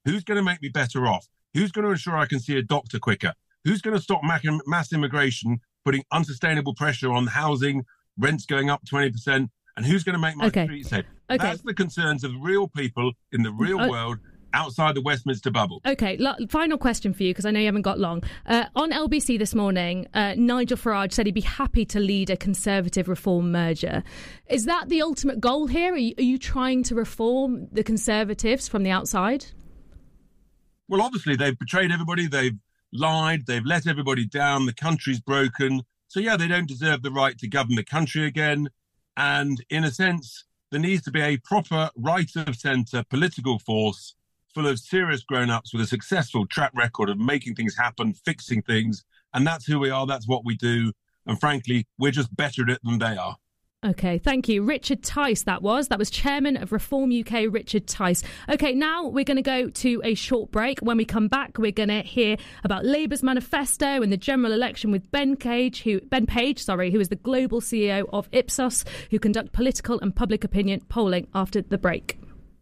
Who's going to make me better off? Who's going to ensure I can see a doctor quicker? Who's going to stop mass immigration, putting unsustainable pressure on housing, rents going up 20%? And who's going to make my streets safe? That's the concerns of real people in the real world outside the Westminster bubble. Okay, final question for you, because I know you haven't got long. On LBC this morning, Nigel Farage said he'd be happy to lead a Conservative Reform merger. Is that the ultimate goal here? Are you trying to reform the Conservatives from the outside? Well, obviously, they've betrayed everybody. They've lied. They've let everybody down. The country's broken. So, yeah, they don't deserve the right to govern the country again. And in a sense, there needs to be a proper right-of-centre political force full of serious grown-ups with a successful track record of making things happen, fixing things. And that's who we are. That's what we do. And frankly, we're just better at it than they are. OK, thank you. Richard Tice, that was Chairman of Reform UK, Richard Tice. OK, now we're going to go to a short break. When we come back, we're going to hear about Labour's manifesto and the general election with Ben Page, who is the global CEO of Ipsos, who conduct political and public opinion polling after the break.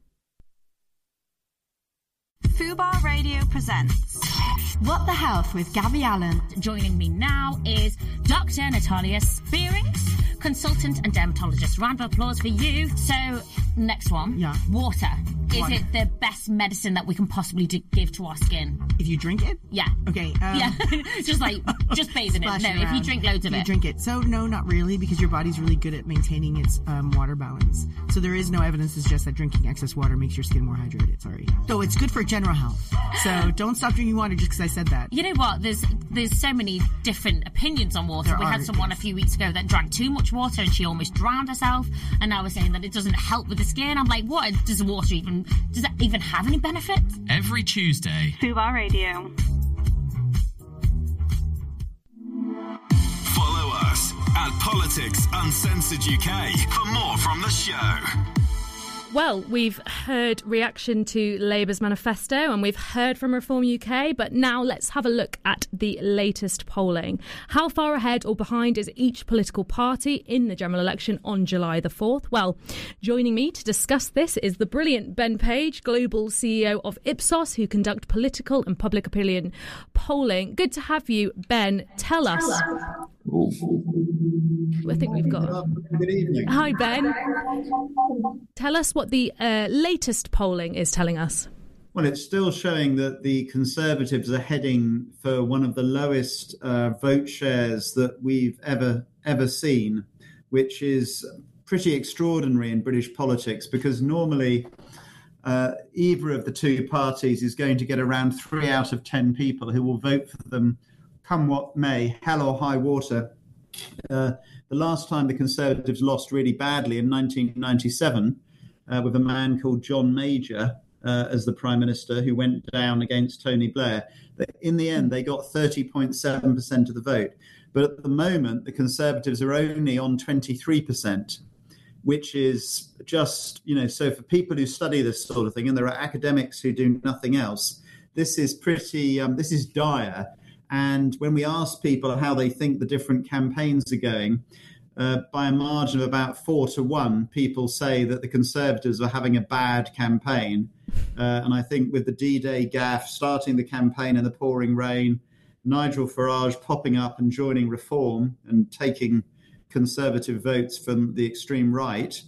Fubar Radio presents What the Health with Gabby Allen. Joining me now is Dr. Natalia Spearings, consultant and dermatologist. Round of applause for you. So, next one. Yeah. Water. Is it the best medicine that we can possibly give to our skin? If you drink it? Yeah. Okay. Yeah. just bathe in it. No, if you drink loads of it. You drink it. So, no, not really, because your body's really good at maintaining its water balance. So there is no evidence to suggest that drinking excess water makes your skin more hydrated. Sorry. So it's good for general health. So don't stop drinking water just because I said that. You know what? There's so many different opinions on water. We had someone a few weeks ago that drank too much water and she almost drowned herself. And now we're saying that it doesn't help with the skin. I'm like, what? Does that even have any benefit? Every Tuesday. Fubar Radio. Follow us at Politics Uncensored UK for more from the show. Well, we've heard reaction to Labour's manifesto and we've heard from Reform UK, but now let's have a look at the latest polling. How far ahead or behind is each political party in the general election on July the 4th? Well, joining me to discuss this is the brilliant Ben Page, global CEO of Ipsos, who conduct political and public opinion polling. Good to have you, Ben. Tell us. I think we've got... Good evening. Hi, Ben. Tell us what the latest polling is telling us. Well, it's still showing that the Conservatives are heading for one of the lowest vote shares that we've ever seen, which is pretty extraordinary in British politics, because normally either of the two parties is going to get around 3 out of 10 people who will vote for them come what may, hell or high water. The last time the Conservatives lost really badly in 1997 with a man called John Major as the Prime Minister, who went down against Tony Blair. In the end, they got 30.7% of the vote. But at the moment, the Conservatives are only on 23%, which is just, so for people who study this sort of thing, and there are academics who do nothing else, this is this is dire. And when we ask people how they think the different campaigns are going, by a margin of about 4-1, people say that the Conservatives are having a bad campaign. And I think with the D-Day gaffe, starting the campaign in the pouring rain, Nigel Farage popping up and joining Reform and taking Conservative votes from the extreme right,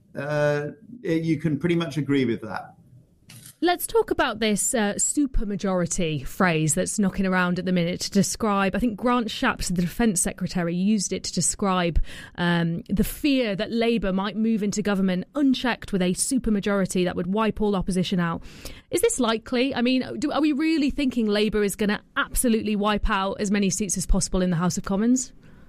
you can pretty much agree with that. Let's talk about this supermajority phrase that's knocking around at the minute to describe, I think Grant Shapps, the Defence Secretary, used it to describe the fear that Labour might move into government unchecked with a supermajority that would wipe all opposition out. Is this likely? I mean, are we really thinking Labour is going to absolutely wipe out as many seats as possible in the House of Commons?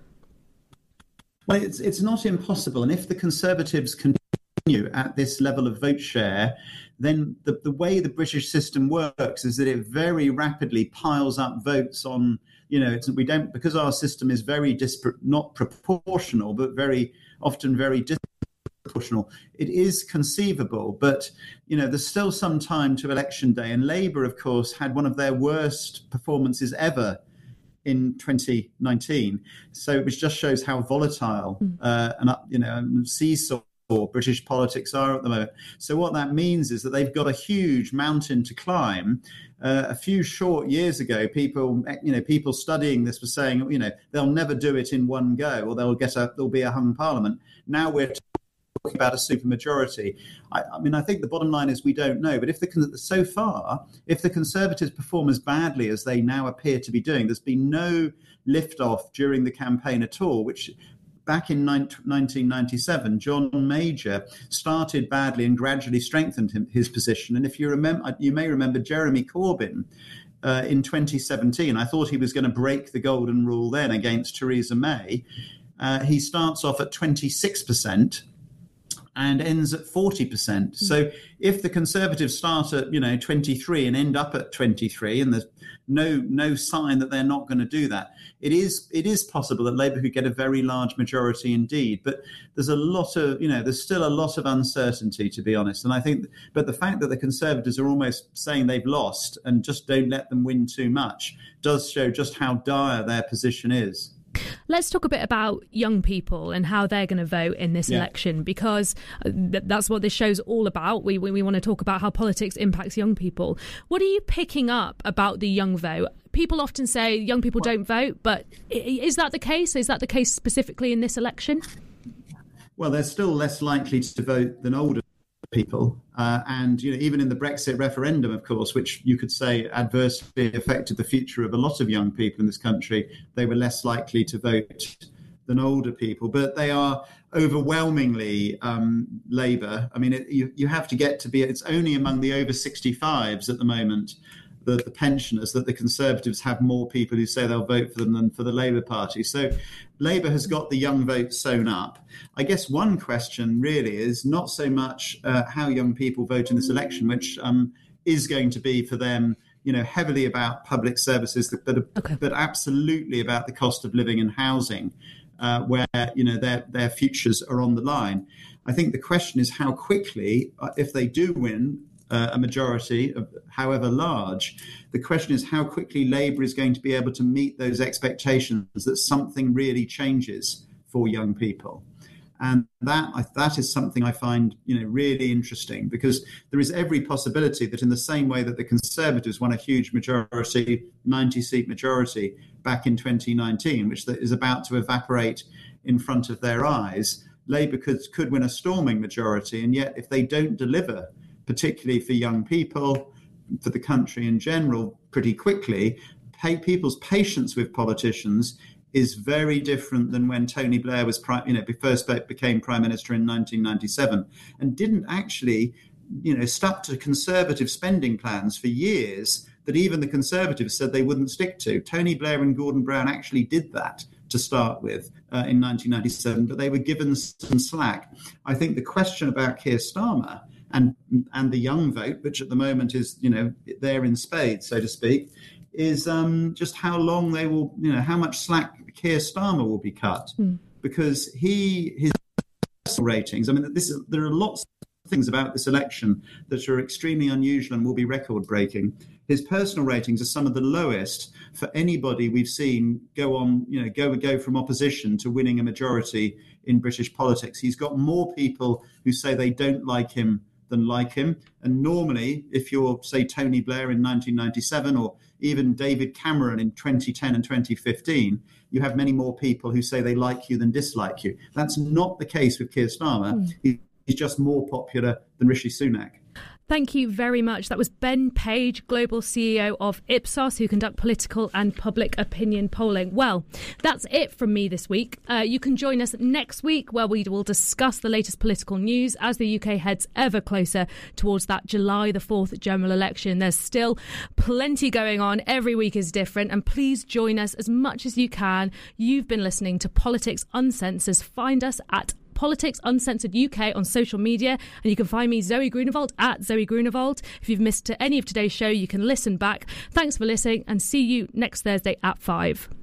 Well, it's not impossible. And if the Conservatives continue at this level of vote share, then the way the British system works is that it very rapidly piles up votes on, because our system is very not proportional, but very often very disproportional. It is conceivable, but, there's still some time to election day. And Labour, of course, had one of their worst performances ever in 2019. So it just shows how volatile and seesaw British politics are at the moment. So what that means is that they've got a huge mountain to climb. A few short years ago, people studying this were saying, they'll never do it in one go, or there'll be a hung parliament. Now we're talking about a supermajority. I think the bottom line is we don't know. But if the Conservatives perform as badly as they now appear to be doing, there's been no lift-off during the campaign at all, which back in 1997, John Major started badly and gradually strengthened his position. And if you may remember Jeremy Corbyn in 2017. I thought he was going to break the golden rule then against Theresa May. He starts off at 26% and ends at 40%. So if the Conservatives start at 23 and end up at 23, and there's no sign that they're not going to do that, it is possible that Labour could get a very large majority indeed. But there's there's still a lot of uncertainty, to be honest. And I think, but the fact that the Conservatives are almost saying they've lost and just don't let them win too much does show just how dire their position is. Let's talk a bit about young people and how they're going to vote in this election, because that's what this show's all about. We want to talk about how politics impacts young people. What are you picking up about the young vote? People often say young people don't vote, but is that the case? Is that the case specifically in this election? Well, they're still less likely to vote than older people. And even in the Brexit referendum, of course, which you could say adversely affected the future of a lot of young people in this country, they were less likely to vote than older people. But they are overwhelmingly Labour. I mean, you have to get to be, it's only among the over 65s at the moment, the pensioners, that the Conservatives have more people who say they'll vote for them than for the Labour Party. So Labour has got the young vote sewn up. I guess one question really is not so much how young people vote in this election, which is going to be for them, heavily about public services, but absolutely about the cost of living and housing, where, their futures are on the line. I think the question is how quickly, if they do win a majority, of however large, the question is how quickly Labour is going to be able to meet those expectations that something really changes for young people. And that is something I find, really interesting, because there is every possibility that in the same way that the Conservatives won a huge majority, 90-seat majority back in 2019, which is about to evaporate in front of their eyes, Labour could win a storming majority. And yet if they don't deliver, particularly for young people, for the country in general, pretty quickly, people's patience with politicians is very different than when Tony Blair was first became Prime Minister in 1997, and didn't actually, stuck to Conservative spending plans for years that even the Conservatives said they wouldn't stick to. Tony Blair and Gordon Brown actually did that to start with in 1997, but they were given some slack. I think the question about Keir Starmer and the young vote, which at the moment is, they're in spades, so to speak, is just how long they will, how much slack Keir Starmer will be cut. Because his ratings, there are lots of things about this election that are extremely unusual and will be record-breaking. His personal ratings are some of the lowest for anybody we've seen go from opposition to winning a majority in British politics. He's got more people who say they don't like him than like him. And normally, if you're, say, Tony Blair in 1997 or even David Cameron in 2010 and 2015, you have many more people who say they like you than dislike you. That's not the case with Keir Starmer. He's just more popular than Rishi Sunak. Thank you very much. That was Ben Page, Global CEO of Ipsos, who conduct political and public opinion polling. Well, that's it from me this week. You can join us next week, where we will discuss the latest political news as the UK heads ever closer towards that July the 4th general election. There's still plenty going on. Every week is different. And please join us as much as you can. You've been listening to Politics Uncensored. Find us at Politics Uncensored UK on social media, and you can find me, Zoe Grunewald, at Zoe Grunewald. If you've missed any of today's show, you can listen back. Thanks for listening, and see you next Thursday at 5.